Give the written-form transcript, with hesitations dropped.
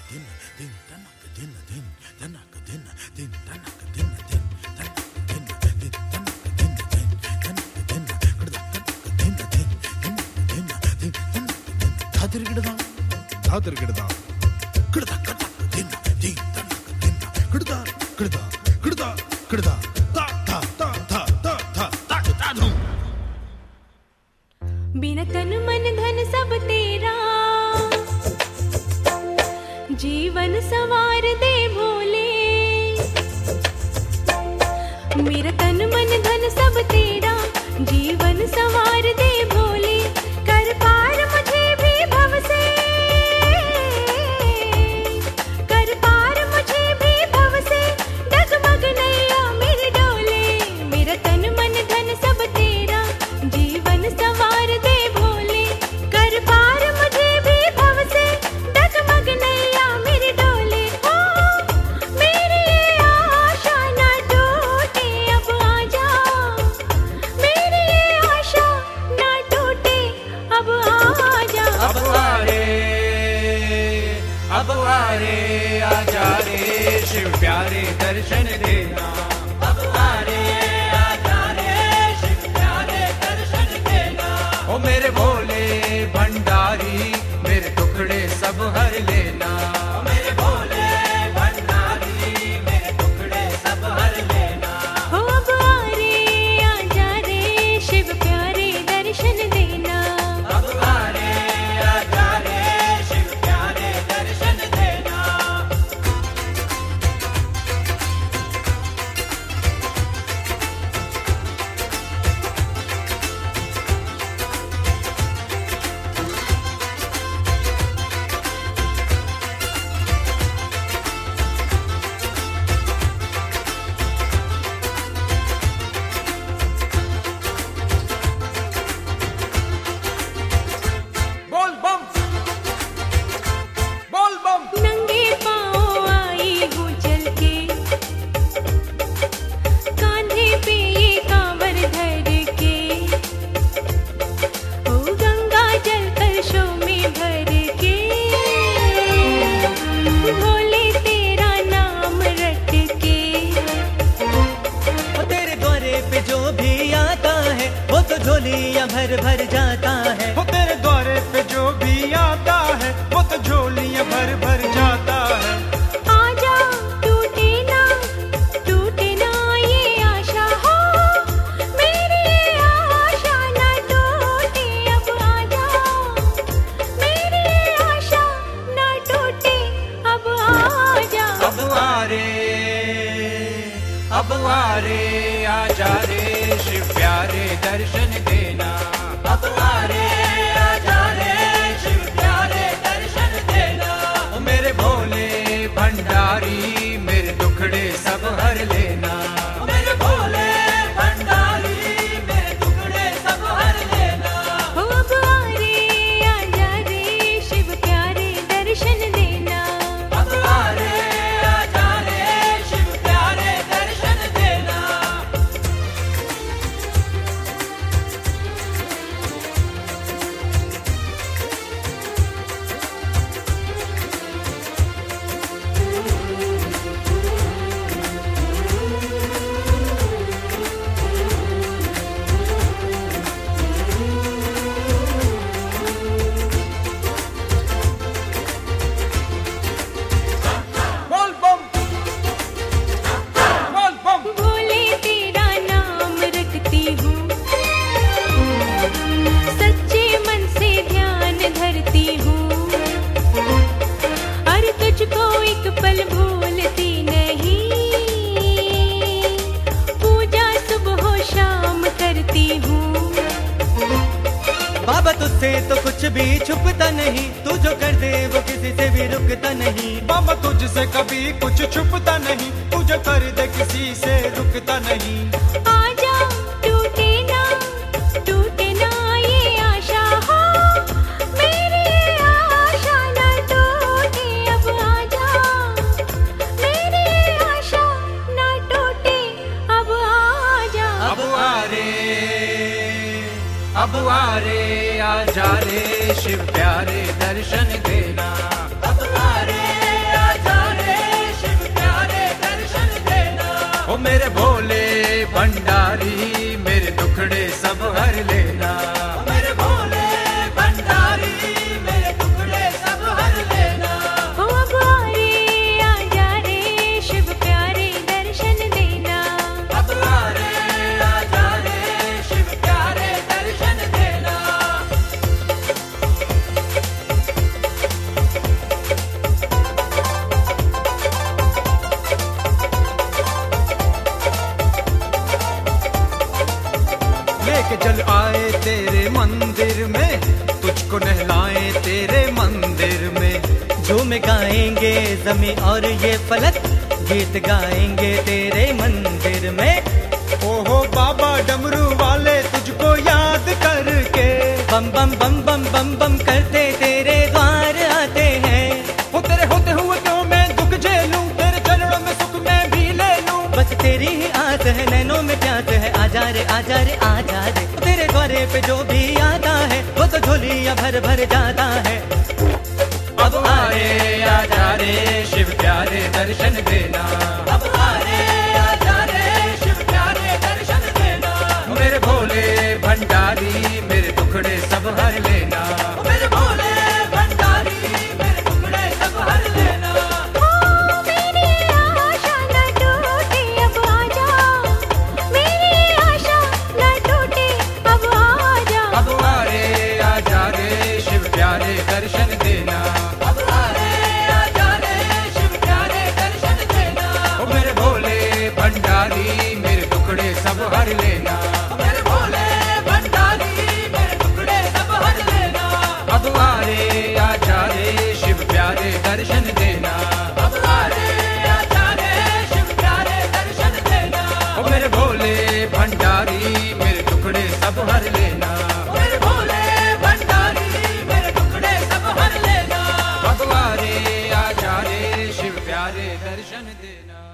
बिना तन मन धन सब तेरा, जीवन संवार दे भोले। मेरा तन मन धन सब तेरा, जीवन संवार दे भोले। कर पार मुझे भी भव से, कर पार मुझे भी भव से। डगमग नैया मेरे डोले। मेरा तन मन धन सब तेरा, जीवन संवार दे भोले। कर पार मुझे भी भव से, डगमग नैया मेरे डोले। हो मेरी ये आशा न टूटे, अब आजा। मेरी ये आशा न टूटे, अब आजा। अब आ रे आजा रे शिव प्यारे दर्शन देना। अब आ रे आजा रे शिव प्यारे दर्शन देना। ओ मेरे भोले भंडारी मेरे टुकड़े सब हर लेना। ओ मेरे भोले भंडारी मेरे टुकड़े सब हर लेना। हो अब आ रे आजा रे शिव प्यारे दर्शन देना। अब आ रे आजा रे शिव प्यारे दर्शन देना। बोल बम बोल बम। नंगे पाँव आई हूँ चल के, कांधे पे ये कांवर धर के। ओ गंगा जल कलशों में भर के, भोले तेरा नाम रट के। और तेरे द्वारे पे जो भी आता है वो तो झोलियां भर भर जाता है। वो तेरे द्वारे पे जो भी आता है वो तो झोलियां भर भर जाता है। आजा टूटे ना ये आशा। हो मेरी ये आशा न टूटे, अब आजा। मेरी ये आशा न टूटे, अब आजा। अब आ रे आजा रे शिव प्यारे दर्शन देना। अब आ रे आजा रे शिव प्यारे दर्शन देना। ओ मेरे भोले भंडारी मेरे टुकड़े सब हर लेना। ओ मेरे भोले भंडारी मेरे टुकड़े सब हर लेना। हो अब आ रे आजा रे शिव प्यारे दर्शन देना। अब आ रे आजा रे शिव प्यारे दर्शन देना। बोल बम बोल बम। भोले तेरा नाम रखती हूँ, सच्चे मन से ध्यान धरती हूँ। और तुझको एक पल भूलती नहीं, पूजा सुबह शाम करती हूँ। बाबा तुझसे तो कुछ भी छुपता नहीं, तू जो कर दे वो किसी से भी रुकता नहीं। बाबा तुझसे कभी कुछ छुपता नहीं, तुझे कर दे किसी से रुकता नहीं। आजा टूटे ना ये आशा। हो मेरी ये आशा न टूटे, अब आजा। मेरी ये आशा न टूटे, अब आजा। अब आ रे आजा रे शिव प्यारे दर्शन देना। अब आ रे ओ मेरे भोले भंडारी मेरे दुखड़े सब हर लेना। मेरे भोले भंडारी मेरे दुखड़े सब हर लेना। ओ अब आ रे आजा रे शिव प्यारे दर्शन देना। अब आ रे आजा रे शिव प्यारे दर्शन देना। लेके चल आए तेरे मंदिर में, तुझको नहलाए तेरे मंदिर में। झूम गाएंगे जमी और ये फलक, गीत गाएंगे तेरे मंदिर में। ओहो बाबा डमरू वाले तुझको याद करके, बम बम बम बम बम बम करते तेरे द्वार आते हैं। वो तेरे होते हुए क्यों मैं दुख झेलूं, तेरे चरणों में सुख मैं भी ले लूं। बस तेरी ही आस है, नैनों में प्यास है, आजा रे आजा रे आजा रे। तेरे द्वारे पे जो भी आता है वो तो झोलियां भर भर जाता है। अब आ रे आजा रे शिव प्यारे दर्शन देना। अब आ रे आजा रे शिव प्यारे दर्शन देना। मेरे भोले भंडारी मेरे दुखड़े सब हर लेना। मेरे भोले भंडारी मेरे दुखड़े सब हर लेना। ओ मेरी आशा न टूटे अब आजा, मेरी आशा न टूटे अब आजा। अब आ रे आजा रे शिव प्यारे दर्शन देना। अब आ रे आजा रे शिव प्यारे दर्शन देना। ओ मेरे भोले भंडारी मेरे टुकड़े सब हर लेना। मेरे भोले भंडारी मेरे टुकड़े सब हर लेना। अब आ रे आजा रे शिव प्यारे दर्शन देना। अब आ रे आजा रे शिव प्यारे दर्शन देना। ओ मेरे भोले भंडारी मेरे टुकड़े सब हर लेना। मेरे भोले भंडारी मेरे टुकड़े सब हर लेना। अब आ रे आजा रे शिव प्यारे दर्शन देना।